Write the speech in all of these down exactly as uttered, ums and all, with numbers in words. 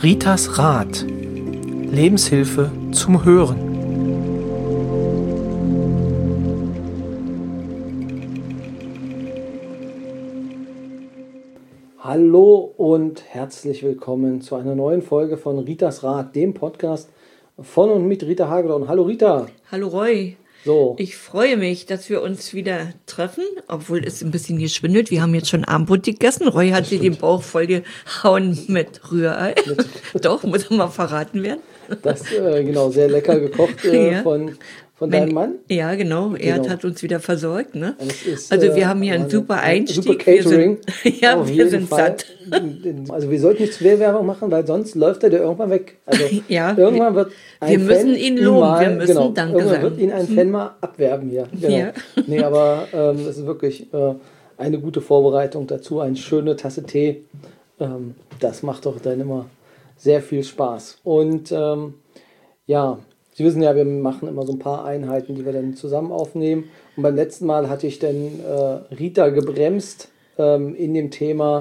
Ritas Rat. Lebenshilfe zum Hören. Hallo und herzlich willkommen zu einer neuen Folge von Ritas Rat, dem Podcast von und mit Rita Hagedorn. Hallo Rita. Hallo Roy. So. Ich freue mich, dass wir uns wieder treffen, obwohl es ein bisschen geschwindelt. Wir haben jetzt schon Abendbrot gegessen. Roy hat sich den Bauch voll gehauen mit Rührei. Doch, muss mal verraten werden. Das äh, genau, sehr lecker gekocht äh, Ja. von, von Mein- deinem Mann. Ja, genau. Er Genau. hat uns wieder versorgt. Ne? Es ist, Also äh, wir haben hier einen also super ein Einstieg. Super Catering. Wir sind, ja, Auf wir jeden sind Fall. satt. Also wir sollten nicht zu viel Werbung machen, weil sonst läuft er dir irgendwann weg. Also Ja, irgendwann wird ein wir müssen Fan ihn loben, mal, wir müssen genau, Danke irgendwann sagen. wird ihn ein Fan mal abwerben hier. Genau. Ja. Nee, aber ähm, das ist wirklich äh, eine gute Vorbereitung dazu, eine schöne Tasse Tee. Ähm, das macht doch dann immer sehr viel Spaß. Und ähm, ja, Sie wissen ja, wir machen immer so ein paar Einheiten, die wir dann zusammen aufnehmen. Und beim letzten Mal hatte ich dann äh, Rita gebremst ähm, in dem Thema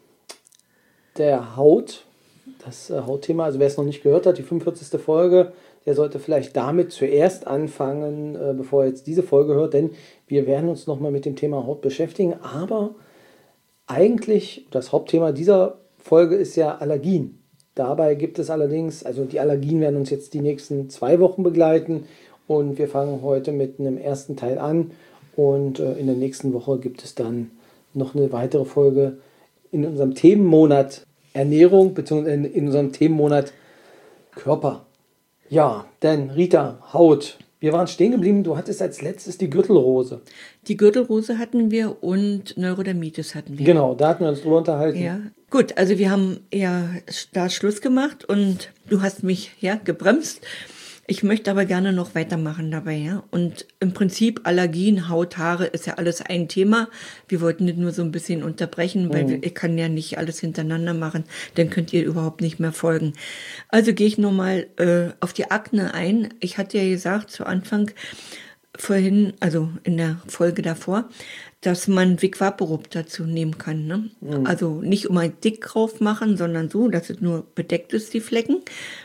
der Haut. Das äh, Hautthema, also wer es noch nicht gehört hat, die fünfundvierzigste Folge, der sollte vielleicht damit zuerst anfangen, äh, bevor er jetzt diese Folge hört, denn wir werden uns nochmal mit dem Thema Haut beschäftigen. Aber eigentlich, das Hauptthema dieser Folge ist ja Allergien. Dabei gibt es allerdings, also die Allergien werden uns jetzt die nächsten zwei Wochen begleiten und wir fangen heute mit einem ersten Teil an und äh, in der nächsten Woche gibt es dann noch eine weitere Folge in unserem Themenmonat Ernährung beziehungsweise in, in unserem Themenmonat Körper. Ja, denn Rita, Haut. Wir waren stehen geblieben, du hattest als letztes die Gürtelrose. Die Gürtelrose hatten wir und Neurodermitis hatten wir. Genau, da hatten wir uns drüber unterhalten. Ja, gut, also wir haben ja da Schluss gemacht und du hast mich ja gebremst. Ich möchte aber gerne noch weitermachen dabei, ja. Und im Prinzip Allergien, Haut, Haare ist ja alles ein Thema. Wir wollten das nur so ein bisschen unterbrechen, weil wir, ich kann ja nicht alles hintereinander machen, dann könnt ihr überhaupt nicht mehr folgen. Also gehe ich nur mal äh, auf die Akne ein. Ich hatte ja gesagt zu Anfang vorhin, also in der Folge davor, dass man Vic Vaporub dazu nehmen kann. Ne? Mhm. Also nicht immer dick drauf machen, sondern so, dass es nur bedeckt ist, die Flecken.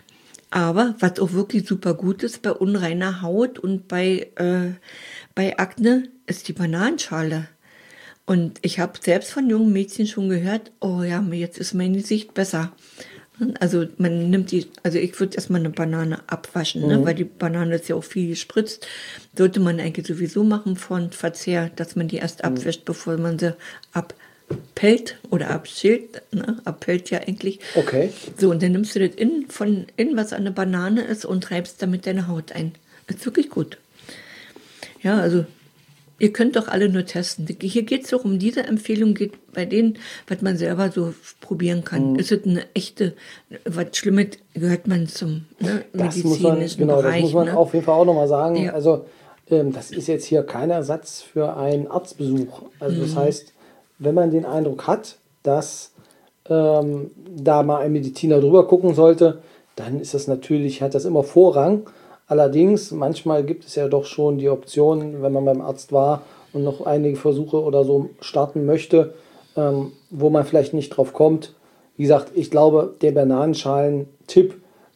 Aber was auch wirklich super gut ist bei unreiner Haut und bei, äh, bei Akne, ist die Bananenschale. Und ich habe selbst von jungen Mädchen schon gehört, oh ja, jetzt ist mein Gesicht besser. Also man nimmt die, also ich würde erstmal eine Banane abwaschen, mhm. ne, weil die Banane ist ja auch viel gespritzt. Sollte man eigentlich sowieso machen vor Verzehr, dass man die erst mhm. abwäscht, bevor man sie abpellt oder abschält, ne, abpellt ja eigentlich. Okay. So, und dann nimmst du das innen von innen, was an der Banane ist, und reibst damit deine Haut ein. Ist wirklich gut. Ja, also ihr könnt doch alle nur testen. Hier geht es doch um diese Empfehlung, geht bei denen, was man selber so probieren kann. Mhm. Ist es eine echte, was Schlimmes, gehört man zum ne, medizinischen man, genau, Bereich. Das muss man ne? auf jeden Fall auch nochmal sagen. Ja. Also ähm, das ist jetzt hier kein Ersatz für einen Arztbesuch. Also mhm. das heißt, wenn man den Eindruck hat, dass ähm, da mal ein Mediziner drüber gucken sollte, dann ist das natürlich, hat das immer Vorrang. Allerdings, manchmal gibt es ja doch schon die Option, wenn man beim Arzt war und noch einige Versuche oder so starten möchte, ähm, wo man vielleicht nicht drauf kommt. Wie gesagt, ich glaube, der Bananenschalen-Tipp,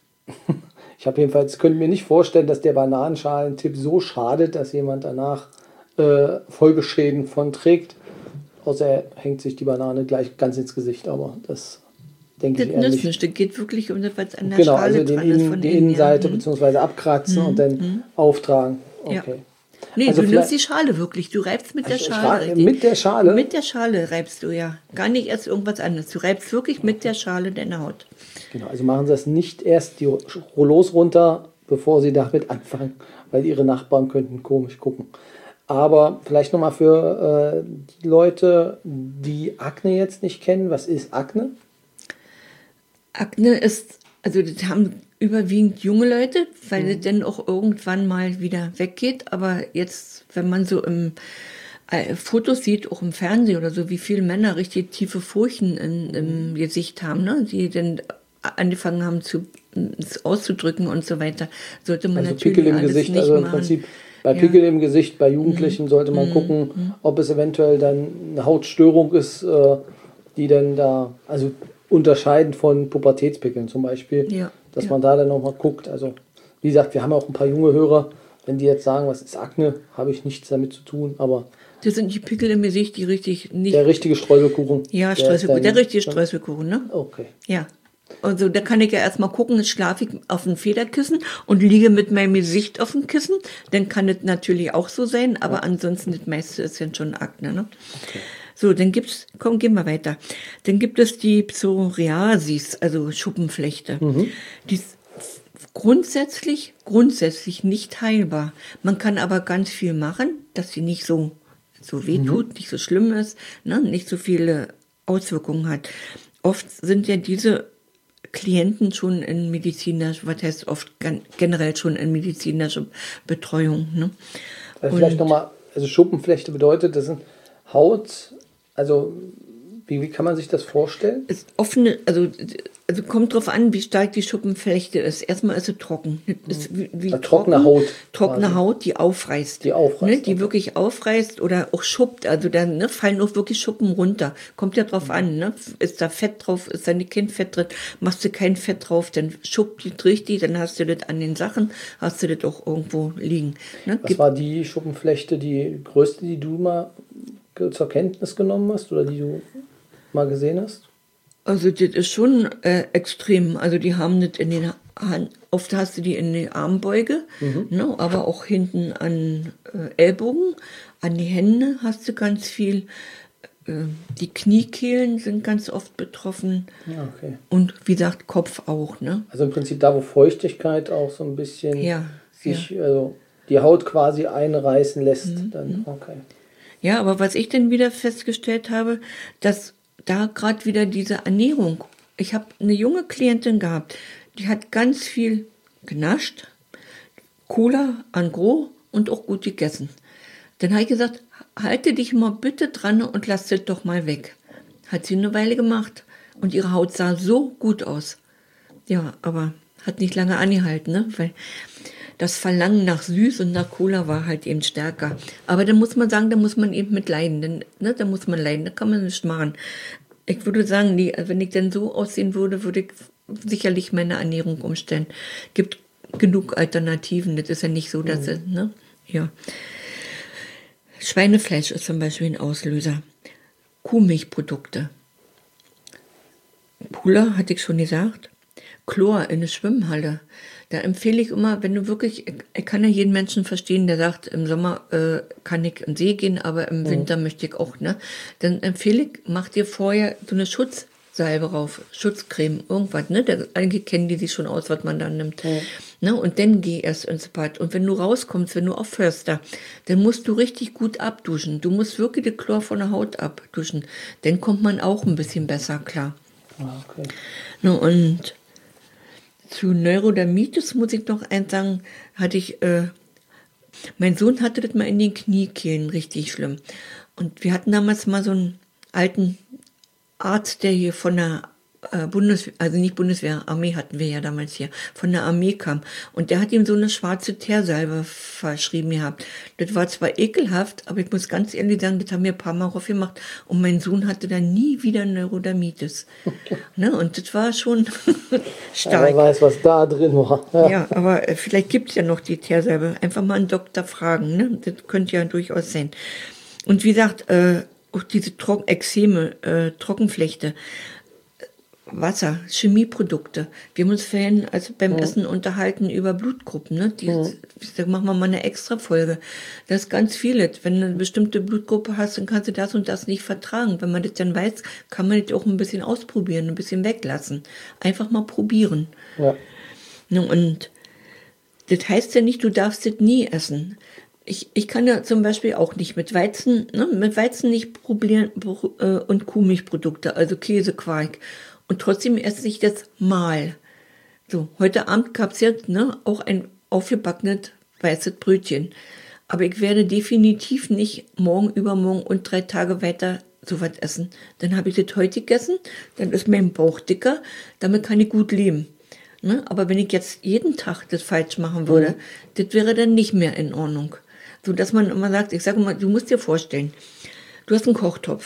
ich habe jedenfalls, könnte mir nicht vorstellen, dass der Bananenschalen-Tipp so schadet, dass jemand danach äh, Folgeschäden von trägt. Außer er hängt sich die Banane gleich ganz ins Gesicht, aber das denke ich eher nicht. nicht. Das geht wirklich um das, was an der Genau, Schale also den dran ist Innen, von die innen, Innenseite ja. beziehungsweise abkratzen Mhm. und dann Mhm. auftragen. Okay. Ja. Nee, Also du vielleicht- nimmst die Schale wirklich. Du reibst mit der Ich Schale. frage, richtig. mit der Schale? Mit der Schale reibst du, ja. Gar nicht erst irgendwas anderes. Du reibst wirklich mit der Schale deine Haut. Genau, also machen Sie das nicht erst die Rollos runter, bevor Sie damit anfangen, weil Ihre Nachbarn könnten komisch gucken. Aber vielleicht nochmal für äh, die Leute, die Akne jetzt nicht kennen. Was ist Akne? Akne ist, also das haben überwiegend junge Leute, weil Mhm. es dann auch irgendwann mal wieder weggeht. Aber jetzt, wenn man so im äh, Fotos sieht, auch im Fernsehen oder so, wie viele Männer richtig tiefe Furchen in, im Gesicht haben, ne? Die dann angefangen haben zu es auszudrücken und so weiter, sollte man Also natürlich Pickel im alles Gesicht, nicht also im machen. Prinzip bei Ja. Pickel im Gesicht, bei Jugendlichen sollte man Mhm. gucken, Mhm. ob es eventuell dann eine Hautstörung ist, äh, die dann da, also unterscheiden von Pubertätspickeln zum Beispiel, Ja, dass ja. man da dann nochmal guckt. Also wie gesagt, wir haben auch ein paar junge Hörer, wenn die jetzt sagen, was ist Akne, habe ich nichts damit zu tun, aber Das sind die Pickel im Gesicht, die richtig nicht... der richtige Streuselkuchen. ja, der ist Streuselkuchen, dann- der richtige Streuselkuchen, ne? Okay. Ja. Also da kann ich ja erstmal gucken, jetzt schlafe ich auf dem Federkissen und liege mit meinem Gesicht auf dem Kissen. Dann kann es natürlich auch so sein, aber ja. ansonsten das meiste ist ja schon Akne. Ne? Okay. So, dann gibt's, komm, gehen wir weiter. Dann gibt es die Psoriasis, also Schuppenflechte. Mhm. Die ist grundsätzlich, grundsätzlich nicht heilbar. Man kann aber ganz viel machen, dass sie nicht so, so wehtut, mhm. nicht so schlimm ist, ne? Nicht so viele Auswirkungen hat. Oft sind ja diese Klienten schon in medizinischer, was heißt oft generell schon in medizinischer Betreuung. Ne? Also vielleicht nochmal, also Schuppenflechte bedeutet, das sind Haut, also wie, wie kann man sich das vorstellen? Ist offene, also, also kommt drauf an, wie stark die Schuppenflechte ist. Erstmal ist sie trocken. Ist wie, wie trocken, trockene Haut. Trockene quasi. Haut, die aufreißt. Die aufreißt. Ne, die okay. wirklich aufreißt oder auch schuppt. Also da ne, fallen auch wirklich Schuppen runter. Kommt ja drauf mhm. an. Ne? Ist da Fett drauf, ist da kein Fett drin, machst du kein Fett drauf, dann schuppt die richtig, dann hast du das an den Sachen, hast du das auch irgendwo liegen. Ne? Was Gibt, war die Schuppenflechte, die größte, die du mal zur Kenntnis genommen hast oder die du mal gesehen hast? Also das ist schon äh, extrem. Also die haben das in den Hand, oft hast du die in die Armbeuge, mhm. ne, aber auch hinten an äh, Ellbogen, an die Hände hast du ganz viel. Äh, die Kniekehlen sind ganz oft betroffen. Ja, okay. Und wie gesagt, Kopf auch. Ne? Also im Prinzip da, wo Feuchtigkeit auch so ein bisschen ja, sich, ja. also die Haut quasi einreißen lässt. Mhm. Dann, okay. Ja, aber was ich dann wieder festgestellt habe, dass da gerade wieder diese Ernährung. Ich habe eine junge Klientin gehabt, die hat ganz viel genascht, Cola en gros und auch gut gegessen. Dann habe ich gesagt, halte dich mal bitte dran und lass das doch mal weg. Hat sie eine Weile gemacht und ihre Haut sah so gut aus. Ja, aber hat nicht lange angehalten, ne? Weil das Verlangen nach Süß und nach Cola war halt eben stärker. Aber da muss man sagen, da muss man eben mit leiden. Denn, ne, da muss man leiden, da kann man nicht machen. Ich würde sagen, die, wenn ich denn so aussehen würde, würde ich sicherlich meine Ernährung umstellen. Gibt genug Alternativen. Das ist ja nicht so, dass mhm. es, ne? Ja. Schweinefleisch ist zum Beispiel ein Auslöser. Kuhmilchprodukte. Puller, hatte ich schon gesagt. Chlor in der Schwimmhalle. Da empfehle ich immer, wenn du wirklich, ich kann ja jeden Menschen verstehen, der sagt, im Sommer äh, kann ich in den See gehen, aber im Winter mhm. möchte ich auch, ne? Dann empfehle ich, mach dir vorher so eine Schutzsalbe rauf, Schutzcreme, irgendwas, ne? Da, eigentlich kennen die sich schon aus, was man da nimmt. Mhm. Ne? Und dann geh erst ins Bad. Und wenn du rauskommst, wenn du aufhörst da, dann musst du richtig gut abduschen. Du musst wirklich den Chlor von der Haut abduschen. Dann kommt man auch ein bisschen besser klar. Ah, okay. Ne? Und zu Neurodermitis muss ich noch eins sagen, hatte ich, äh, mein Sohn hatte das mal in den Kniekehlen richtig schlimm. Und wir hatten damals mal so einen alten Arzt, der hier von der äh, Bundeswehr, also nicht Bundeswehr, Armee hatten wir ja damals hier, von der Armee kam. Und der hat ihm so eine schwarze Teersalbe verschrieben gehabt. Das war zwar ekelhaft, aber ich muss ganz ehrlich sagen, das haben wir ein paar Mal aufgemacht. Und mein Sohn hatte dann nie wieder Neurodermitis. Ne? Und das war schon stark. Ja, wer weiß, was da drin war. Ja, ja aber äh, vielleicht gibt es ja noch die Teersalbe. Einfach mal einen Doktor fragen. Ne? Das könnte ja durchaus sein. Und wie gesagt, äh, auch diese Tro- Ekzeme, äh, Trockenflechte, Wasser, Chemieprodukte. Wir haben uns vorhin also beim mhm. Essen unterhalten über Blutgruppen. Ne? Die, mhm. Da machen wir mal eine extra Folge. Das ist ganz vieles. Wenn du eine bestimmte Blutgruppe hast, dann kannst du das und das nicht vertragen. Wenn man das dann weiß, kann man das auch ein bisschen ausprobieren, ein bisschen weglassen. Einfach mal probieren. Ja. Und das heißt ja nicht, du darfst das nie essen. Ich, ich kann ja zum Beispiel auch nicht mit Weizen, ne, mit Weizen nicht probieren äh, und Kuhmilchprodukte, also Käse, Quark. Und trotzdem esse ich das mal. So, heute Abend gab es jetzt ne, auch ein aufgebackenes weißes Brötchen. Aber ich werde definitiv nicht morgen, übermorgen und drei Tage weiter sowas essen. Dann habe ich das heute gegessen, dann ist mein Bauch dicker, damit kann ich gut leben. Ne? Aber wenn ich jetzt jeden Tag das falsch machen würde, mhm. das wäre dann nicht mehr in Ordnung. So dass man immer sagt, ich sage mal, du musst dir vorstellen, du hast einen Kochtopf.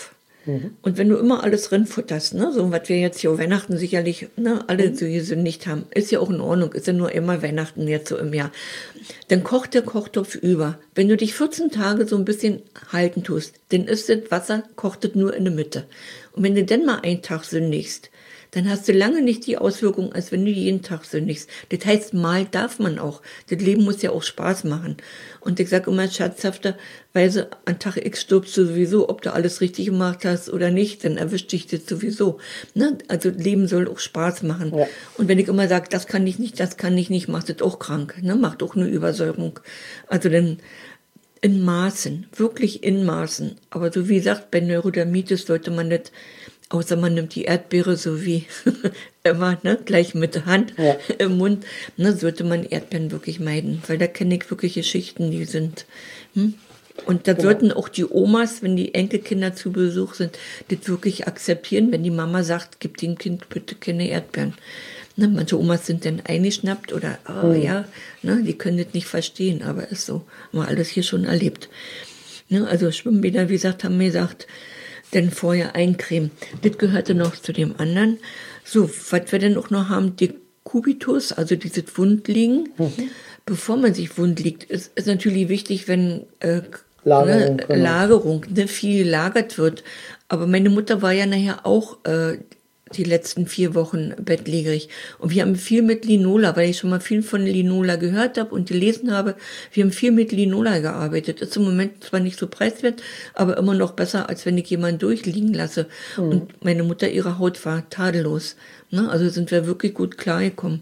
Und wenn du immer alles reinfutterst, ne, so was wir jetzt hier Weihnachten sicherlich, ne, alle so gesündigt haben, ist ja auch in Ordnung, ist ja nur immer Weihnachten jetzt so im Jahr, dann kocht der Kochtopf über. Wenn du dich vierzehn Tage so ein bisschen halten tust, dann ist das Wasser, kocht das nur in der Mitte. Und wenn du dann mal einen Tag sündigst, dann hast du lange nicht die Auswirkung, als wenn du jeden Tag sündigst. Das heißt, mal darf man auch. Das Leben muss ja auch Spaß machen. Und ich sage immer scherzhafterweise, an Tag X stirbst du sowieso, ob du alles richtig gemacht hast oder nicht, dann erwischt dich das sowieso. Ne? Also Leben soll auch Spaß machen. Ja. Und wenn ich immer sage, das kann ich nicht, das kann ich nicht, macht das auch krank. Ne? Macht auch eine Übersäuerung. Also dann in Maßen, wirklich in Maßen. Aber so wie gesagt, bei Neurodermitis sollte man das, außer man nimmt die Erdbeere so wie immer, ne, gleich mit der Hand ja. im Mund, ne, sollte man Erdbeeren wirklich meiden, weil da kenne ich wirklich Geschichten, die sind. Hm? Und da genau. sollten auch die Omas, wenn die Enkelkinder zu Besuch sind, das wirklich akzeptieren, wenn die Mama sagt, gib dem Kind bitte keine Erdbeeren. Ne, manche Omas sind dann eingeschnappt oder, oh mhm. ja, ne, die können das nicht verstehen, aber ist so, haben wir alles hier schon erlebt. Ne, also Schwimmbäder, wie gesagt, haben mir gesagt, denn vorher eincremen. Das gehörte noch zu dem anderen. So, was wir denn auch noch haben, Dekubitus, also dieses Wundliegen. Mhm. Bevor man sich wund liegt, ist, ist natürlich wichtig, wenn äh, Lagerung, ne, genau. Lagerung ne, viel gelagert wird. Aber meine Mutter war ja nachher auch äh, die letzten vier Wochen bettlägerig. Und wir haben viel mit Linola, weil ich schon mal viel von Linola gehört habe und gelesen habe. Wir haben viel mit Linola gearbeitet. Ist im Moment zwar nicht so preiswert, aber immer noch besser, als wenn ich jemanden durchliegen lasse. Mhm. Und meine Mutter, ihre Haut war tadellos. Ne? Also sind wir wirklich gut klargekommen.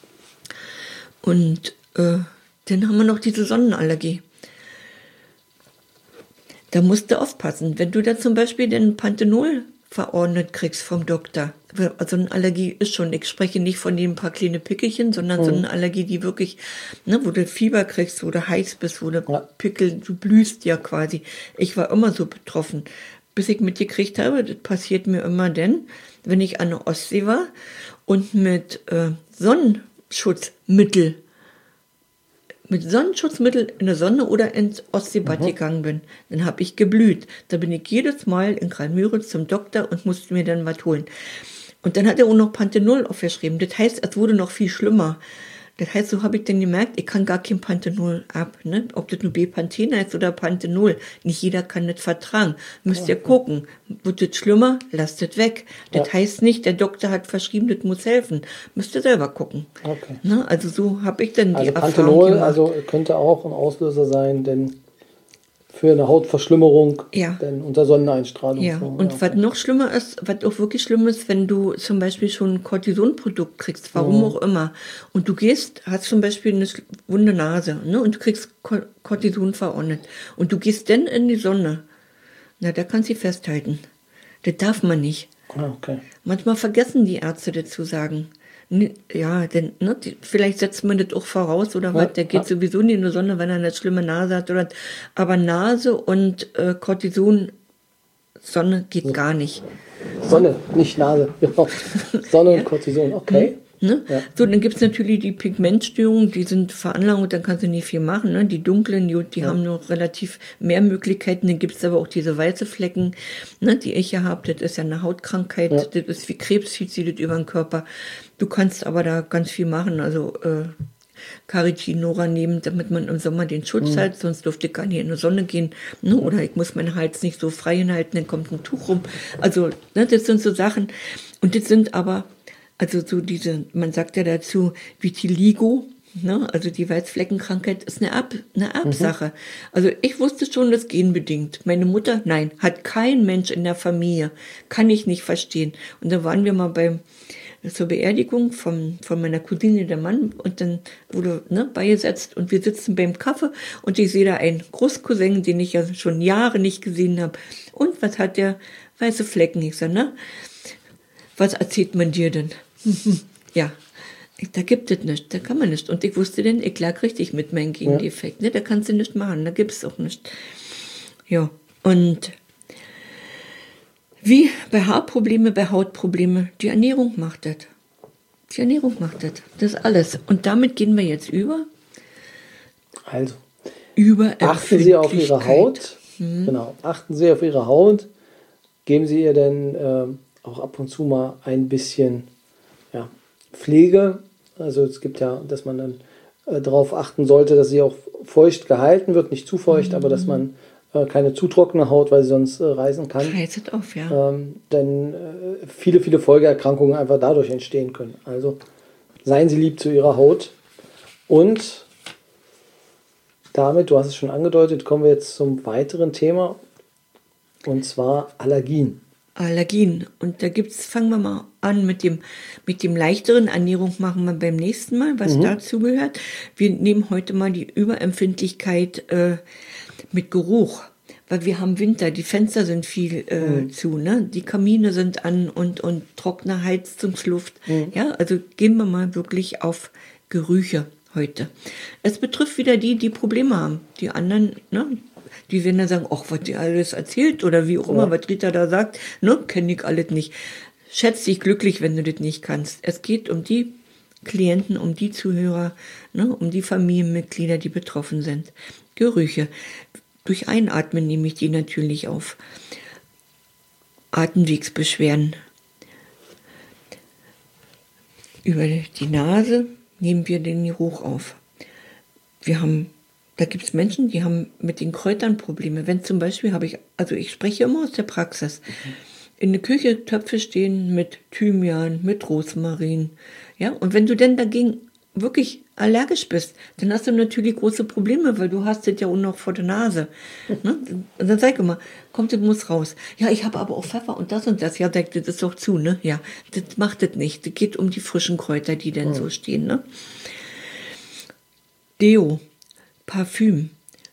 Und äh, dann haben wir noch diese Sonnenallergie. Da musst du aufpassen. Wenn du da zum Beispiel den Panthenol verordnet kriegst vom Doktor. Also eine Allergie ist schon, ich spreche nicht von den paar kleine Pickelchen, sondern mhm. so eine Allergie, die wirklich, ne, wo du Fieber kriegst, wo du heiß bist, wo du ja. Pickel, du blühst ja quasi. Ich war immer so betroffen. Bis ich mitgekriegt habe, das passiert mir immer dann, wenn ich an der Ostsee war und mit äh, Sonnenschutzmittel mit Sonnenschutzmittel in der Sonne oder ins Ostseebad mhm. gegangen bin, dann habe ich geblüht. Da bin ich jedes Mal in Graal-Müritz zum Doktor und musste mir dann was holen. Und dann hat er auch noch Panthenol aufgeschrieben. Das heißt, es wurde noch viel schlimmer. Das heißt, so habe ich dann gemerkt, ich kann gar kein Panthenol ab. Ne? Ob das nur B-Panthen heißt oder Panthenol. Nicht jeder kann das vertragen. Müsst ihr gucken. Wird das schlimmer? Lasst das weg. Das ja. heißt nicht, der Doktor hat verschrieben, das muss helfen. Müsst ihr selber gucken. Okay. Ne? Also so habe ich dann also die Panthenol, Erfahrung gemacht. Also könnte auch ein Auslöser sein, denn für eine Hautverschlimmerung, ja. denn unter Sonneneinstrahlung. Ja, so, und ja. was noch schlimmer ist, was auch wirklich schlimm ist, wenn du zum Beispiel schon ein Cortisonprodukt kriegst, warum ja. auch immer, und du gehst, hast zum Beispiel eine wunde Nase, ne, und du kriegst Cortison verordnet, und du gehst dann in die Sonne, na, da kannst du festhalten. Das darf man nicht. Okay. Manchmal vergessen die Ärzte das zu sagen. Ja, denn ne, die, vielleicht setzt man das auch voraus oder ja, was, der geht ja. sowieso nicht in die Sonne, wenn er eine schlimme Nase hat. Oder, aber Nase und äh, Cortison, Sonne geht ja. gar nicht. Sonne, nicht Nase, genau. Sonne ja. und Cortison, okay. Ne? Ja. So, dann gibt es natürlich die Pigmentstörungen, die sind Veranlagung, dann kannst du nicht viel machen. Ne? Die dunklen, die, die ja. haben noch relativ mehr Möglichkeiten. Dann gibt es aber auch diese weiße Flecken, ne, die ich ja habe. Das ist ja eine Hautkrankheit, ja. das ist wie Krebs, zieht sie das über den Körper. Du kannst aber da ganz viel machen, also äh, Carotinoid nehmen, damit man im Sommer den Schutz mhm. hat, sonst dürfte ich gar nicht in die Sonne gehen. Ne? Oder ich muss meinen Hals nicht so frei hinhalten, dann kommt ein Tuch rum. Also, ne, das sind so Sachen. Und das sind aber Also so diese, man sagt ja dazu Vitiligo, ne? Also die Weißfleckenkrankheit ist eine, Ab, eine Erbsache. Mhm. Also ich wusste schon, das genbedingt. Meine Mutter, nein, hat kein Mensch in der Familie. Kann ich nicht verstehen. Und da waren wir mal beim, zur Beerdigung von, von meiner Cousine, der Mann, und dann wurde ne, beigesetzt und wir sitzen beim Kaffee und ich sehe da einen Großcousin, den ich ja schon Jahre nicht gesehen habe. Und was hat der? Weiße Flecken. Ich sage, ne? Was erzählt man dir denn? Ja, da gibt es nichts, da kann man nicht. Und ich wusste denn, ich lag richtig mit meinem Gendefekt. Ne? Da kannst du nichts machen, da gibt es auch nichts. Ja, und wie bei Haarprobleme, bei Hautprobleme, die Ernährung macht das. Die Ernährung macht das. Das ist alles. Und damit gehen wir jetzt über. Also, über achten Sie auf Ihre Haut. Hm. Genau, achten Sie auf Ihre Haut. geben Sie ihr denn äh, auch ab und zu mal ein bisschen ja, Pflege? Also es gibt ja, dass man dann äh, darauf achten sollte, dass sie auch feucht gehalten wird, nicht zu feucht, mhm. aber dass man äh, keine zu trockene Haut, weil sie sonst äh, reißen kann. Reißt auf, ja. Ähm, denn äh, viele, viele Folgeerkrankungen einfach dadurch entstehen können. Also seien Sie lieb zu Ihrer Haut. Und damit, du hast es schon angedeutet, kommen wir jetzt zum weiteren Thema. Und zwar Allergien. Allergien. Und da gibt's, fangen wir mal an mit dem, mit dem leichteren. Ernährung machen wir beim nächsten Mal, was mhm. dazu gehört. Wir nehmen heute mal die Überempfindlichkeit äh, mit Geruch. Weil wir haben Winter, die Fenster sind viel äh, mhm. zu, ne? Die Kamine sind an und, und trockene Heizungsluft. Mhm. Ja, also gehen wir mal wirklich auf Gerüche heute. Es betrifft wieder die, die Probleme haben. Die anderen, ne? Die werden dann sagen, ach, was die alles erzählt oder wie auch immer, ja. was Rita da sagt, ne, kenne ich alles nicht. Schätz dich glücklich, wenn du das nicht kannst. Es geht um die Klienten, um die Zuhörer, ne, um die Familienmitglieder, die betroffen sind. Gerüche. Durch Einatmen nehme ich die natürlich auf. Atemwegsbeschwerden. Über die Nase nehmen wir den Geruch auf. Wir haben Da gibt es Menschen, die haben mit den Kräutern Probleme. Wenn zum Beispiel habe ich, also ich spreche immer aus der Praxis, in der Küche Töpfe stehen mit Thymian, mit Rosmarin, ja, und wenn du denn dagegen wirklich allergisch bist, dann hast du natürlich große Probleme, weil du hast das ja auch noch vor der Nase. Ne? Und dann sag ich immer, kommt, das muss raus. Ja, ich habe aber auch Pfeffer und das und das. Ja, deckt das doch zu, ne? Ja, das macht das nicht. Das geht um die frischen Kräuter, die denn oh. so stehen, ne? Deo. Parfüm.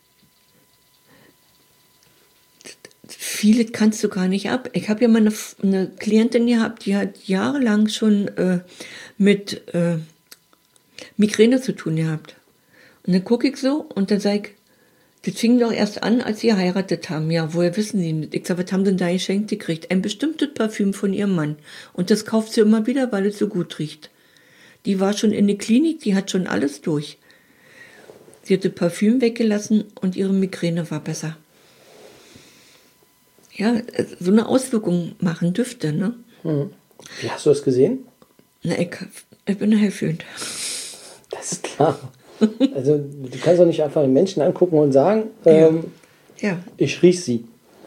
Viele kannst du gar nicht ab. Ich habe ja mal eine, eine Klientin gehabt, die hat jahrelang schon äh, mit äh, Migräne zu tun gehabt. Und dann gucke ich so und dann sage ich, das fing doch erst an, als sie geheiratet haben. Ja, woher wissen Sie nicht? Ich sage, was haben denn da geschenkt gekriegt? Ein bestimmtes Parfüm von ihrem Mann. Und das kauft sie immer wieder, weil es so gut riecht. Die war schon in der Klinik, die hat schon alles durch. Sie hatte Parfüm weggelassen und ihre Migräne war besser. Ja, so eine Auswirkung machen Düfte, ne? Hm. Wie hast du das gesehen? Na, ich, ich bin hellfühlend. Das ist klar. Also du kannst doch nicht einfach den Menschen angucken und sagen, ähm, ja. Ja. ich riech sie.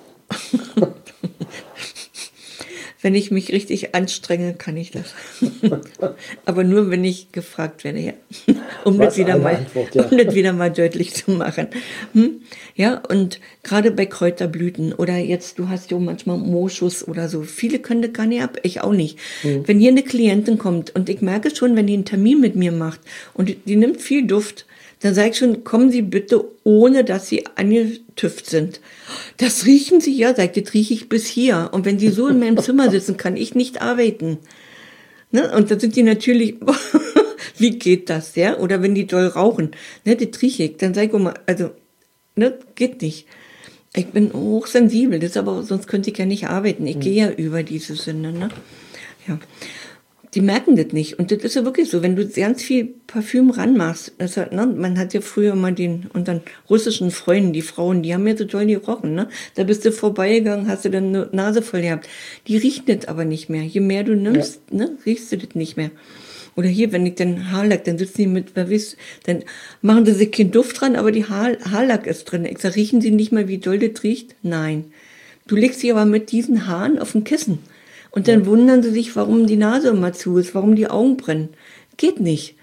Wenn ich mich richtig anstrenge, kann ich das. Aber nur, wenn ich gefragt werde, ja. Um, das wieder, mal, Antwort, ja. um das wieder mal deutlich zu machen. Hm? Ja, und gerade bei Kräuterblüten oder jetzt, du hast ja manchmal Moschus oder so, viele können das gar nicht ab, ich auch nicht. Mhm. Wenn hier eine Klientin kommt und ich merke schon, wenn die einen Termin mit mir macht und die, die nimmt viel Duft, dann sage ich schon, kommen Sie bitte, ohne dass Sie angetüft sind. Das riechen Sie? Ja, sagt, das rieche ich bis hier. Und wenn Sie so in meinem Zimmer sitzen, kann ich nicht arbeiten. Ne? Und dann sind die natürlich, wie geht das, ja? Oder wenn die doll rauchen, ne, das rieche ich. Dann sage ich immer, also, ne, geht nicht. Ich bin hochsensibel, das aber, sonst könnte ich ja nicht arbeiten. Ich mhm. gehe ja über diese Sünde, ne? Ja. Die merken das nicht. Und das ist ja wirklich so, wenn du ganz viel Parfüm ranmachst, das hat, ne, man hat ja früher mal den, und dann russischen Freunden, die Frauen, die haben ja so toll gerochen, ne? Da bist du vorbeigegangen, hast du dann eine Nase voll gehabt. Die riechen das aber nicht mehr. Je mehr du nimmst, ja. ne, riechst du das nicht mehr. Oder hier, wenn ich den Haarlack, dann sitzen die mit, wer weiß, dann machen sie sich keinen Duft dran, aber die Haar, Haarlack ist drin. Ich sag, riechen sie nicht mal, wie doll das riecht? Nein. Du legst sie aber mit diesen Haaren auf ein Kissen. Und dann wundern sie sich, warum die Nase immer zu ist, warum die Augen brennen. Geht nicht.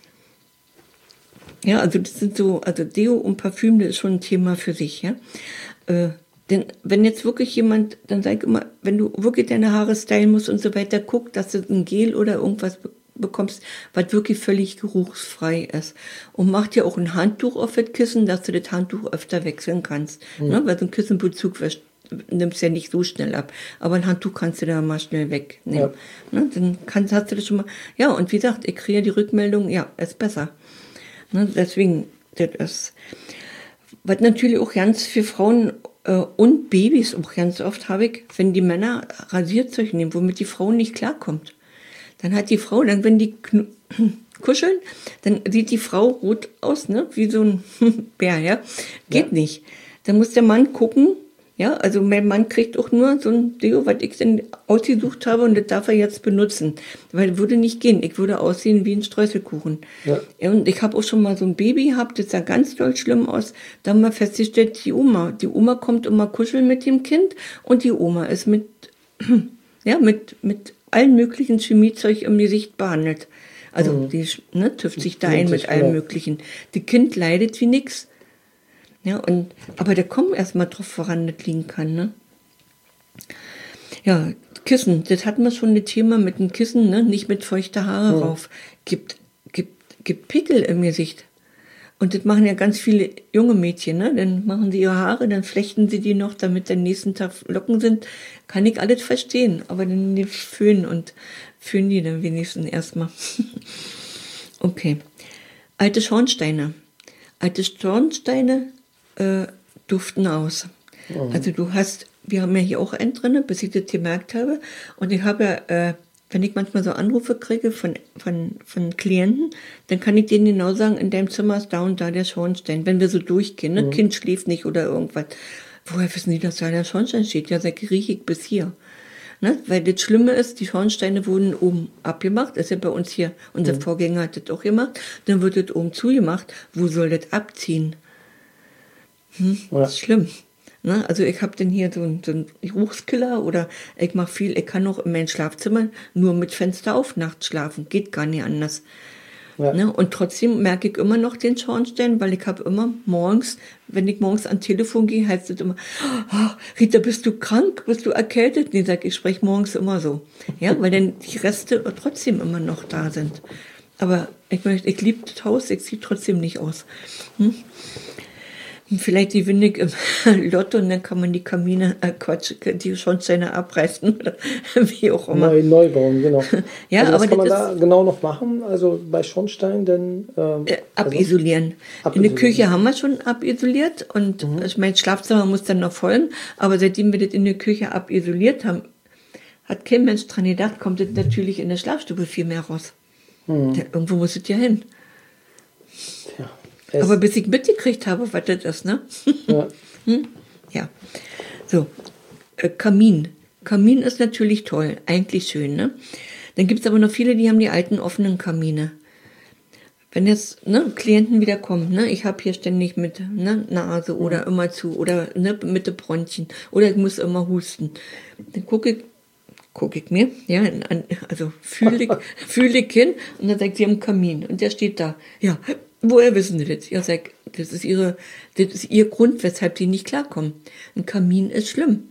Ja, also das sind so, also Deo und Parfüm, das ist schon ein Thema für sich, ja. Äh, denn wenn jetzt wirklich jemand, dann sag ich immer, wenn du wirklich deine Haare stylen musst und so weiter, guck, dass du ein Gel oder irgendwas be- bekommst, was wirklich völlig geruchsfrei ist. Und mach dir auch ein Handtuch auf das Kissen, dass du das Handtuch öfter wechseln kannst. Mhm. Ne? Weil so ein Kissenbezug wäscht nimmst ja nicht so schnell ab, aber ein Handtuch kannst du da mal schnell wegnehmen. Ja. Ne, dann kannst, hast du das schon mal. Ja, und wie gesagt, ich kriege die Rückmeldung, ja, ist besser. Ne, deswegen, das ist, was natürlich auch ganz für Frauen äh, und Babys auch ganz oft habe ich, wenn die Männer Rasierzeug nehmen, womit die Frau nicht klarkommt, dann hat die Frau, dann wenn die knu- kuscheln, dann sieht die Frau rot aus, ne, wie so ein Bär, ja, geht ja. nicht. Dann muss der Mann gucken. Ja, also mein Mann kriegt auch nur so ein Deo, was ich denn ausgesucht habe und das darf er jetzt benutzen. Weil würde nicht gehen. Ich würde aussehen wie ein Streuselkuchen. Ja. Ja, und ich habe auch schon mal so ein Baby gehabt, das sah ganz doll schlimm aus. Da haben wir festgestellt, die Oma, die Oma kommt immer kuscheln mit dem Kind und die Oma ist mit, ja, mit, mit allen möglichen Chemiezeug im Gesicht behandelt. Also Mhm. die ne, tüft sich da Nimmt ein sich, mit allem ja. Möglichen. Das Kind leidet wie nix. Ja, und, aber da kommen erstmal drauf, woran das liegen kann, ne? Ja, Kissen, das hatten wir schon das Thema mit dem Kissen, ne? Nicht mit feuchter Haare Mhm. rauf. Gibt, gibt, gibt Pickel im Gesicht. Und das machen ja ganz viele junge Mädchen, ne? Dann machen sie ihre Haare, dann flechten sie die noch, damit der nächsten Tag Locken sind. Kann ich alles verstehen, aber dann die föhnen und föhnen die dann wenigstens erstmal. Okay. Alte Schornsteine. Alte Schornsteine äh, duften aus. Mhm. Also du hast, wir haben ja hier auch einen drin, bis ich das gemerkt habe. Und ich habe ja, äh, wenn ich manchmal so Anrufe kriege von, von, von Klienten, dann kann ich denen genau sagen, in deinem Zimmer ist da und da der Schornstein. Wenn wir so durchgehen, ne? Mhm. Kind schläft nicht oder irgendwas. Woher wissen die, dass da der Schornstein steht? Ja, sag ich, riech ich bis hier. Ne? Weil das Schlimme ist, die Schornsteine wurden oben abgemacht. Das ist ja bei uns hier, unser Mhm. Vorgänger hat das auch gemacht. Dann wird das oben zugemacht. Wo soll das abziehen? Hm? Ja. Das ist schlimm. Ne? Also ich habe dann hier so einen, so einen Geruchskiller oder ich mache viel, ich kann auch in meinem Schlafzimmer nur mit Fenster auf nachts schlafen. Geht gar nicht anders. Ja. Ne? Und trotzdem merke ich immer noch den Schornstein, weil ich habe immer morgens, wenn ich morgens ans Telefon gehe, heißt es immer, oh, Rita, bist du krank? Bist du erkältet? Nee, sag ich, ich spreche morgens immer so. Ja, weil dann die Reste trotzdem immer noch da sind. Aber ich möchte, ich liebe das Haus, ich sehe trotzdem nicht aus. Hm? Vielleicht die windig im Lotto und dann kann man die Kamine, äh Quatsch, die Schornsteine abreißen oder wie auch immer. Neu, neu bauen, genau. Ja, also was aber kann man das da genau noch machen? Also bei Schornstein, denn ähm, Äh, abisolieren. In abisolieren. der Küche haben wir schon abisoliert und Mhm. also mein Schlafzimmer muss dann noch folgen. Aber seitdem wir das in der Küche abisoliert haben, hat kein Mensch dran gedacht, kommt das natürlich in der Schlafstube viel mehr raus. Mhm. Ja, irgendwo muss es ja hin. ja, es, Aber bis ich mitgekriegt habe, was das ist, ne? ja. Hm? Ja. So, äh, Kamin. Kamin ist natürlich toll, eigentlich schön, ne? Dann gibt es aber noch viele, die haben die alten offenen Kamine. Wenn jetzt ne, Klienten wieder kommen, ne, ich habe hier ständig mit ne, Nase oder immer zu oder ne, mit den Bronchien oder ich muss immer husten, dann gucke ich, gucke ich mir, ja, an, also fühle ich, fühle ich hin und dann sagt sie am Kamin und der steht da. Ja, woher wissen Sie das? Ja, sag, das ist ihre, das ist ihr Grund, weshalb die nicht klarkommen. Ein Kamin ist schlimm.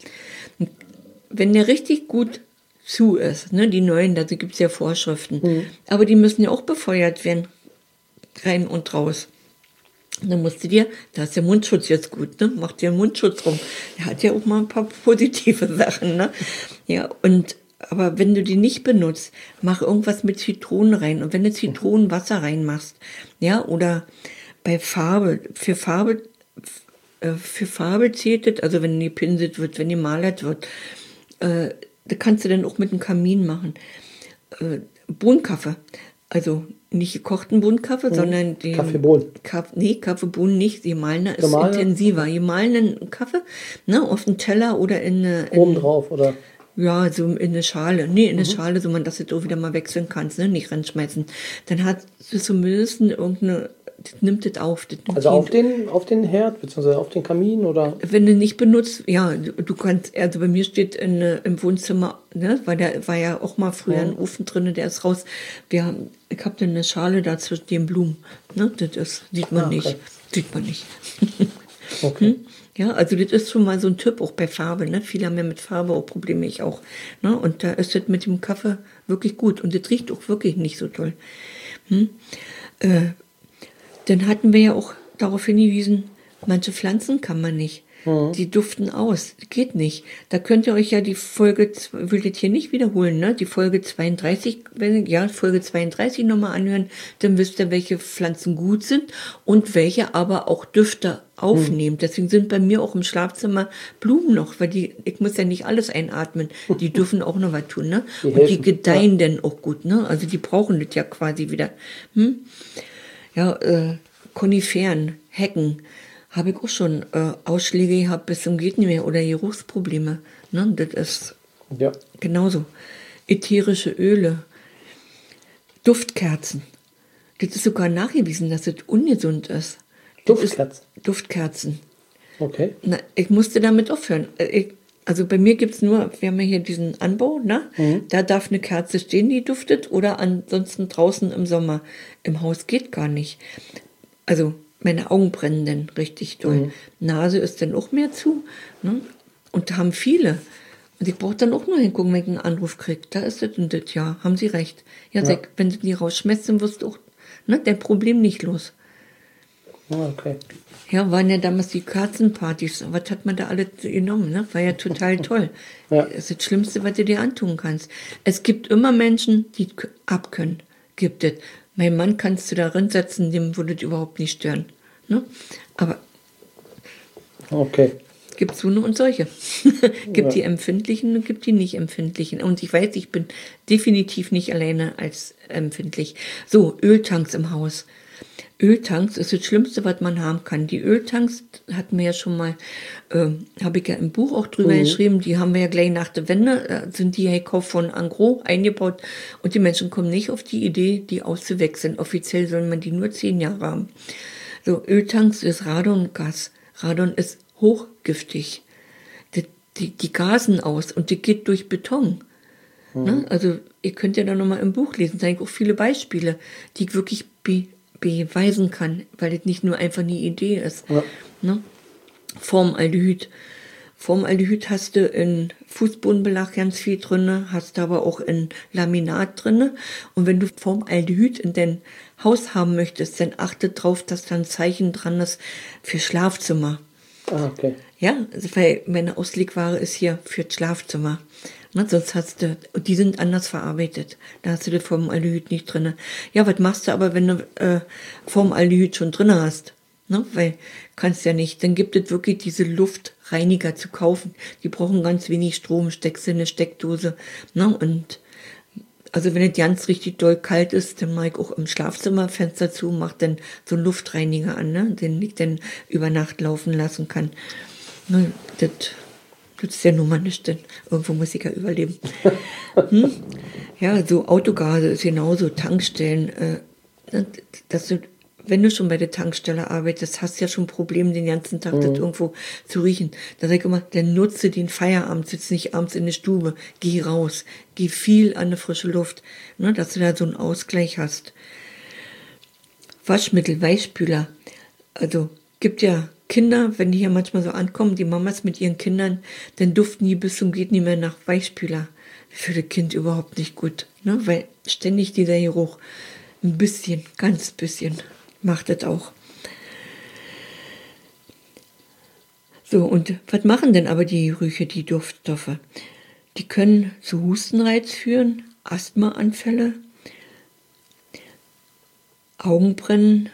Wenn der richtig gut zu ist, ne, die neuen, da gibt es ja Vorschriften, Mhm. aber die müssen ja auch befeuert werden, rein und raus. Und dann musst du dir, da ist der Mundschutz jetzt gut, ne, mach dir einen Mundschutz rum. Der hat ja auch mal ein paar positive Sachen, ne, ja, und, aber wenn du die nicht benutzt, mach irgendwas mit Zitronen rein. Und wenn du Zitronenwasser reinmachst, ja, oder bei Farbe, für Farbe, äh, für Farbe zählt das, also wenn die pinselt wird, wenn die malert wird, äh, da kannst du dann auch mit dem Kamin machen. Äh, Bohnenkaffee. Also nicht gekochten Bohnenkaffee, Mhm. sondern den Kaffeebohnen. Kaff, nee, Kaffeebohnen nicht. Gemahlener ist Gemahlener? intensiver. Gemahlenen Kaffee, ne, auf den Teller oder in eine, in, Oben drauf, oder? ja, so in eine Schale. Nee, in eine Schale, so man das jetzt auch wieder mal wechseln kannst, ne, nicht reinschmeißen. Dann hat es zumindest irgendeine, das nimmt das auf. Das nimmt Also die- auf den, auf den Herd, beziehungsweise auf den Kamin, oder? wenn du nicht benutzt, ja, du, du kannst, also bei mir steht in, äh, im Wohnzimmer, ne, weil da war ja auch mal früher ein Ofen drin, der ist raus. Wir haben, ich habe dann eine Schale da zwischen den Blumen, ne, das ist, sieht man Ah, okay. nicht, sieht man nicht. Okay. Hm? Ja, also das ist schon mal so ein Tipp, auch bei Farbe, ne, viele haben ja mit Farbe auch Probleme, ich auch, ne, und da ist das mit dem Kaffee wirklich gut und das riecht auch wirklich nicht so toll. Hm? Äh, Dann hatten wir ja auch darauf hingewiesen, manche Pflanzen kann man nicht. Mhm. Die duften aus. Geht nicht. Da könnt ihr euch ja die Folge, will das hier nicht wiederholen, ne? Die Folge zweiunddreißig, wenn, ja, Folge zweiunddreißig nochmal anhören, dann wisst ihr, welche Pflanzen gut sind und welche aber auch Düfte aufnehmen. Deswegen sind bei mir auch im Schlafzimmer Blumen noch, weil die, ich muss ja nicht alles einatmen. Die dürfen auch noch was tun, ne? Die Und die helfen, gedeihen dann auch gut, ne? Also die brauchen das ja quasi wieder. Hm? Ja, äh, Koniferen, Hecken, habe ich auch schon äh, Ausschläge gehabt bis zum geht nicht mehr oder Geruchsprobleme. Ne? Das ist Ja. genauso. Ätherische Öle, Duftkerzen. Das ist sogar nachgewiesen, dass das ungesund ist. Das Duftkerzen? Ist Duftkerzen. Okay. Na, ich musste damit aufhören. Ich, also bei mir gibt es nur, wir haben ja hier diesen Anbau, ne? Mhm. Da darf eine Kerze stehen, die duftet, oder ansonsten draußen im Sommer. Im Haus geht gar nicht. Also meine Augen brennen dann richtig doll. Mhm. Nase ist dann auch mehr zu. Ne? Und da haben viele. Und ich brauche dann auch nur hingucken, wenn ich einen Anruf kriege. Da ist das und das, ja, haben Sie recht. Ja, Ja. sag, wenn du die rausschmeißt, dann wirst du auch ne, dein Problem nicht los. Ah, okay. Ja, waren ja damals die Kerzenpartys. Was hat man da alles genommen, ne? War ja total toll. Ja. Das ist das Schlimmste, was du dir antun kannst. Es gibt immer Menschen, die k- abkönnen. Gibt es. Mein Mann kannst du da reinsetzen, dem würde es überhaupt nicht stören. Ne? Aber Okay. gibt so eine und solche. Gibt Ja. die Empfindlichen und gibt die nicht Empfindlichen. Und ich weiß, ich bin definitiv nicht alleine als empfindlich. So, Öltanks im Haus. Öltanks ist das Schlimmste, was man haben kann. Die Öltanks hatten wir ja schon mal, äh, habe ich ja im Buch auch drüber Mhm. geschrieben, die haben wir ja gleich nach der Wende, äh, sind die ja gekauft von Angro eingebaut und die Menschen kommen nicht auf die Idee, die auszuwechseln. Offiziell soll man die nur zehn Jahre haben. So, Öltanks ist Radongas. Radon ist hochgiftig. Die, die, die gasen aus und die geht durch Beton. Ne? Also ihr könnt ja da nochmal im Buch lesen, da sind auch viele Beispiele, die ich wirklich be beweisen kann, weil das nicht nur einfach eine Idee ist. Ja. Ne? Formaldehyd. Formaldehyd hast du in Fußbodenbelag ganz viel drin, hast du aber auch in Laminat drin. Und wenn du Formaldehyd in dein Haus haben möchtest, dann achte drauf, dass da ein Zeichen dran ist für Schlafzimmer. Ah, okay. Ja, also weil meine Auslegware ist hier für das Schlafzimmer. Ne, sonst hast du, und die sind anders verarbeitet. Da hast du das Formaldehyd nicht drin. Ja, was machst du aber, wenn du äh, Formaldehyd schon drin hast? Ne, weil kannst ja nicht. Dann gibt es wirklich diese Luftreiniger zu kaufen. Die brauchen ganz wenig Strom, steckst in eine Steckdose. Ne, und also wenn es ganz richtig doll kalt ist, dann mache ich auch im Schlafzimmer Fenster zu, mache dann so einen Luftreiniger an, ne, den ich dann über Nacht laufen lassen kann. Ne, das nützt ja nun mal nicht, denn irgendwo muss ich ja überleben. Hm? Ja, so Autogase ist genauso, Tankstellen. Äh, dass du, wenn du schon bei der Tankstelle arbeitest, hast du ja schon Probleme, den ganzen Tag Mhm. das irgendwo zu riechen. Da sag ich immer, dann nutze den Feierabend, sitz nicht abends in der Stube, geh raus, geh viel an die frische Luft, ne, dass du da so einen Ausgleich hast. Waschmittel, Weichspüler, also gibt ja Kinder, wenn die hier manchmal so ankommen, die Mamas mit ihren Kindern, dann duften die bis zum geht nicht mehr nach Weichspüler. Für das Kind überhaupt nicht gut, ne? Weil ständig dieser Geruch, ein bisschen, ganz bisschen, macht das auch. So, und was machen denn aber die Gerüche, die Duftstoffe? Die können zu Hustenreiz führen, Asthmaanfälle, Augenbrennen,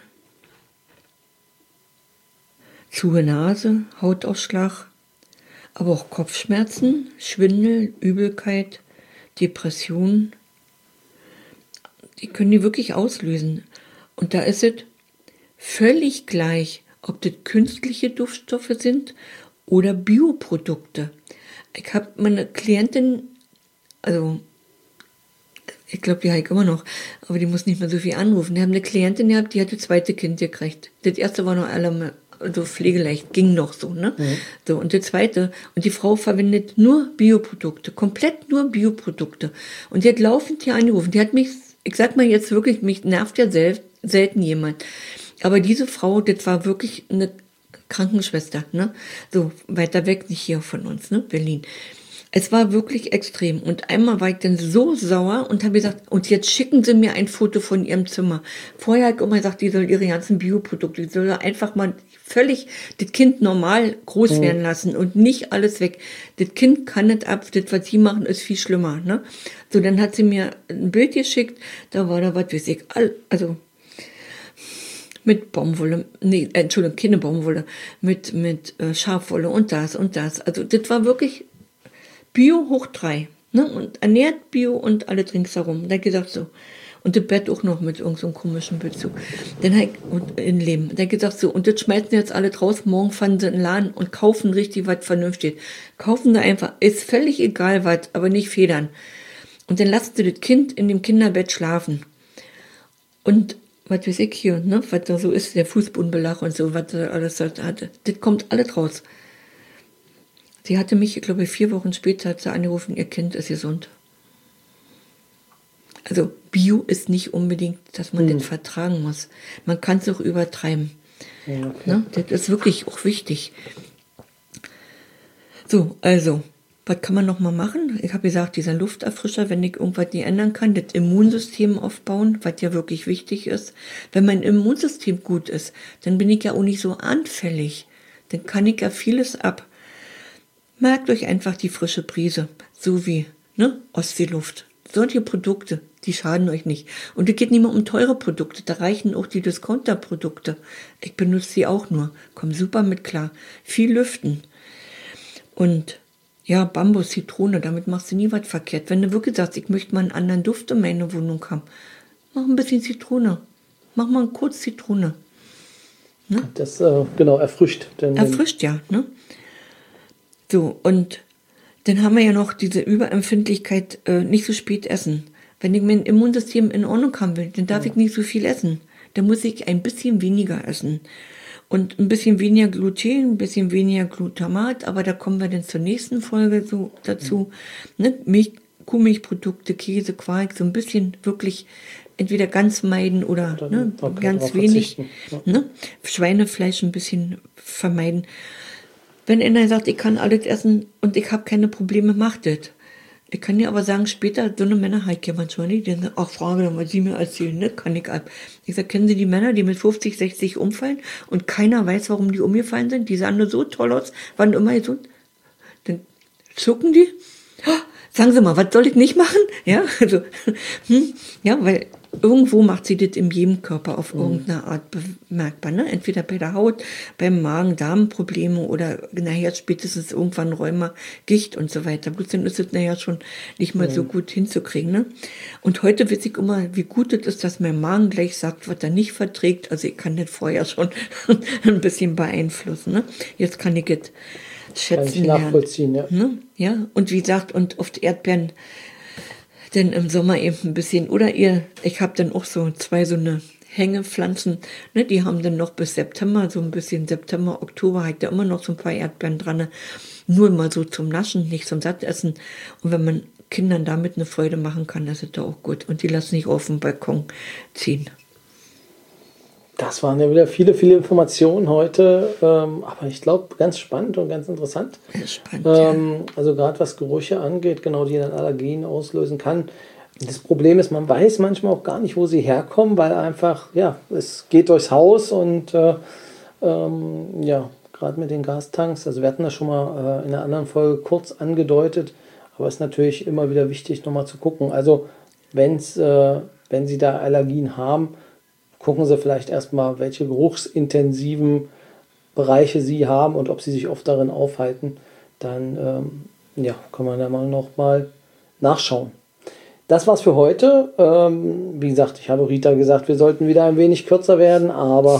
zuhe Nase, Hautausschlag, aber auch Kopfschmerzen, Schwindel, Übelkeit, Depression. Die können die wirklich auslösen. Und da ist es völlig gleich, ob das künstliche Duftstoffe sind oder Bioprodukte. Ich habe meine Klientin, also ich glaube, die habe ich immer noch, aber die muss nicht mehr so viel anrufen. Die haben eine Klientin gehabt, die hat das zweite Kind gekriegt. Das erste war noch alle so pflegeleicht, ging noch so, ne? Mhm. So, und das zweite, und die Frau verwendet nur Bioprodukte, komplett nur Bioprodukte. Und die hat laufend hier angerufen. Die hat mich, ich sag mal jetzt wirklich, mich nervt ja sel selten jemand. Aber diese Frau, das war wirklich eine Krankenschwester, ne? So, weiter weg, nicht hier von uns, ne? Berlin. Es war wirklich extrem. Und einmal war ich dann so sauer und habe gesagt, und jetzt schicken Sie mir ein Foto von Ihrem Zimmer. Vorher hat ich immer gesagt, die soll ihre ganzen Bioprodukte, die soll einfach mal völlig das Kind normal groß mhm. werden lassen und nicht alles weg. Das Kind kann nicht ab, das, was sie machen, ist viel schlimmer. Ne? So, dann hat sie mir ein Bild geschickt, da war da was, weiß ich, also mit Baumwolle, nee, Entschuldigung, keine Baumwolle, mit, mit äh, Schafwolle und das und das. Also das war wirklich Bio hoch drei, ne? Und ernährt Bio und alle ringsherum. Da gesagt so. Und das Bett auch noch mit irgendeinem so komischen Bezug. Dann hat und in Leben. Dann hat gesagt so, und das schmeißen jetzt alle draus, morgen fahren sie in den Laden und kaufen richtig was vernünftig. Kaufen sie einfach, ist völlig egal was, aber nicht federn. Und dann lasst du das Kind in dem Kinderbett schlafen. Und was weiß ich hier, ne, was da so ist, der Fußbodenbelach und so, was da alles da hatte, das kommt alles raus. Sie hatte mich, ich glaube, vier Wochen später hat sie angerufen, ihr Kind ist gesund. Also Bio ist nicht unbedingt, dass man hm. das vertragen muss. Man kann es auch übertreiben. Ja, okay. Ne? Das ist wirklich auch wichtig. So, also, was kann man noch mal machen? Ich habe gesagt, dieser Lufterfrischer, wenn ich irgendwas nicht ändern kann, das Immunsystem aufbauen, was ja wirklich wichtig ist. Wenn mein Immunsystem gut ist, dann bin ich ja auch nicht so anfällig. Dann kann ich ja vieles ab. Merkt euch einfach die frische Brise, so wie ne, Ostseeluft. Solche Produkte, die schaden euch nicht. Und es geht nicht mehr um teure Produkte, da reichen auch die Discounter-Produkte. Ich benutze sie auch nur, komme super mit klar. Viel lüften. Und ja, Bambus, Zitrone, damit machst du nie was verkehrt. Wenn du wirklich sagst, ich möchte mal einen anderen Duft in meine Wohnung haben, mach ein bisschen Zitrone. Mach mal kurz Zitrone. Ne? Das, äh, genau, erfrischt. Den, erfrischt, ja, ne? So, und dann haben wir ja noch diese Überempfindlichkeit, äh, nicht so spät essen. Wenn ich mein Immunsystem in Ordnung haben will, dann darf ja. ich nicht so viel essen. Dann muss ich ein bisschen weniger essen. Und ein bisschen weniger Gluten, ein bisschen weniger Glutamat, aber da kommen wir dann zur nächsten Folge so dazu. Ja. Ne? Milch, Kuhmilchprodukte, Käse, Quark, so ein bisschen wirklich entweder ganz meiden oder, oder ne, okay, ganz wenig. Ja. Ne? Schweinefleisch ein bisschen vermeiden. Wenn einer sagt, ich kann alles essen und ich habe keine Probleme, macht das. Ich kann dir aber sagen, später, so eine Männer halt ja manchmal nicht, die sagen, ach, frage doch mal, Sie mir erzählen, ne, kann ich ab. Ich sage, kennen Sie die Männer, die mit fünfzig, sechzig umfallen und keiner weiß, warum die umgefallen sind? Die sahen nur so toll aus, waren immer gesund. Dann zucken die. Oh, sagen Sie mal, was soll ich nicht machen? Ja, also, hm, ja, weil irgendwo macht sie das in jedem Körper auf irgendeine Art bemerkbar. Ne? Entweder bei der Haut, beim Magen-Darm-Probleme oder nachher spätestens irgendwann Rheuma, Gicht und so weiter. Bloß dann ist es nachher schon nicht mal ja. so gut hinzukriegen. Ne? Und heute weiß ich immer, wie gut es ist, dass mein Magen gleich sagt, was er nicht verträgt. Also ich kann das vorher schon ein bisschen beeinflussen. Ne? Jetzt kann ich es schätzen kann ich nachvollziehen, lernen. Ja. Ne? Ja. Und wie gesagt, und oft Erdbeeren denn im Sommer eben ein bisschen, oder ihr, ich habe dann auch so zwei so eine Hängepflanzen, ne, die haben dann noch bis September, so ein bisschen September, Oktober, hat da immer noch so ein paar Erdbeeren dran, ne? Nur mal so zum Naschen, nicht zum Sattessen. Und wenn man Kindern damit eine Freude machen kann, das ist da auch gut. Und die lassen nicht auf dem Balkon ziehen. Das waren ja wieder viele, viele Informationen heute, ähm, aber ich glaube, ganz spannend und ganz interessant. Spannend, ähm, ja. Also gerade was Gerüche angeht, genau, die dann Allergien auslösen kann. Das Problem ist, man weiß manchmal auch gar nicht, wo sie herkommen, weil einfach, ja, es geht durchs Haus und äh, ähm, ja, gerade mit den Gastanks, also wir hatten das schon mal äh, in einer anderen Folge kurz angedeutet, aber es ist natürlich immer wieder wichtig, nochmal zu gucken. Also wenn's, äh, wenn Sie da Allergien haben, gucken Sie vielleicht erstmal, welche geruchsintensiven Bereiche Sie haben und ob Sie sich oft darin aufhalten. Dann ähm, ja, kann man da mal noch mal nachschauen. Das war's für heute. Ähm, wie gesagt, ich habe Rita gesagt, wir sollten wieder ein wenig kürzer werden, aber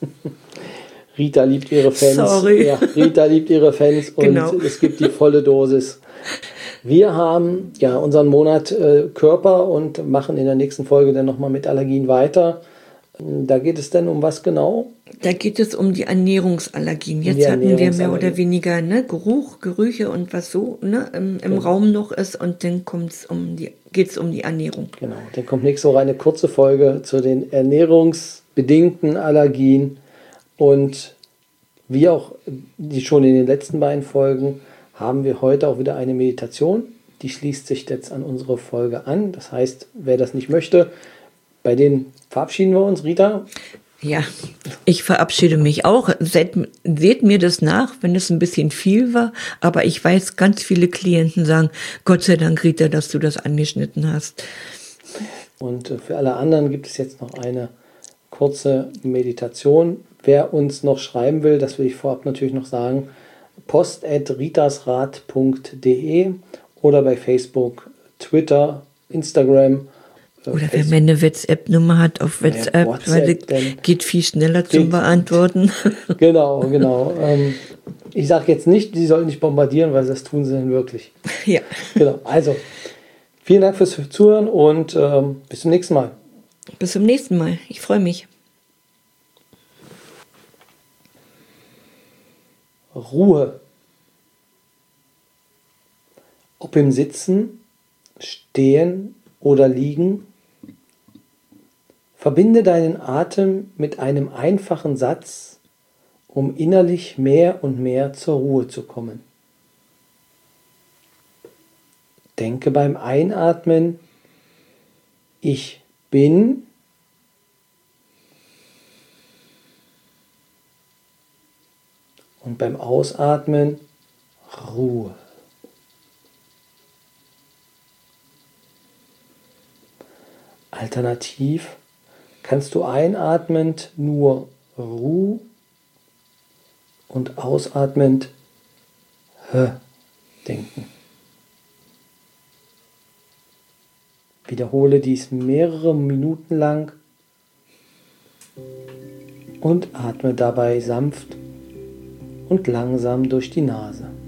Rita liebt ihre Fans. Sorry. Ja, Rita liebt ihre Fans und genau. Es gibt die volle Dosis. Wir haben ja unseren Monat äh, Körper und machen in der nächsten Folge dann nochmal mit Allergien weiter. Da geht es dann um was genau? Da geht es um die Ernährungsallergien. Jetzt die hatten wir mehr Ernährungsallergien. oder weniger ne, Geruch, Gerüche und was so ne, im, im genau. Raum noch ist. Und dann kommt's um die, geht's um die Ernährung. Genau, dann kommt nächste Woche eine kurze Folge zu den ernährungsbedingten Allergien. Und wie auch die schon in den letzten beiden Folgen haben wir heute auch wieder eine Meditation. Die schließt sich jetzt an unsere Folge an. Das heißt, wer das nicht möchte, bei denen verabschieden wir uns, Rita. Ja, ich verabschiede mich auch. Seht, seht mir das nach, wenn es ein bisschen viel war. Aber ich weiß, ganz viele Klienten sagen, Gott sei Dank, Rita, dass du das angeschnitten hast. Und für alle anderen gibt es jetzt noch eine kurze Meditation. Wer uns noch schreiben will, das will ich vorab natürlich noch sagen, post at ritasrat punkt de oder bei Facebook, Twitter, Instagram, äh, Oder wenn Facebook- man eine WhatsApp-Nummer hat auf Ja, WhatsApp, WhatsApp, weil dann das geht viel schneller zum geht- Beantworten. Genau, genau. Ähm, ich sage jetzt nicht, die sollen nicht bombardieren, weil das tun sie dann wirklich. Ja, Genau, also vielen Dank fürs Zuhören und ähm, bis zum nächsten Mal. bis zum nächsten Mal. Ich freue mich. Ruhe. Ob im Sitzen, Stehen oder Liegen, verbinde deinen Atem mit einem einfachen Satz, um innerlich mehr und mehr zur Ruhe zu kommen. Denke beim Einatmen, ich bin, und beim Ausatmen Ruhe. Alternativ kannst du einatmend nur Ruhe und ausatmend H denken. Wiederhole dies mehrere Minuten lang und atme dabei sanft und langsam durch die Nase.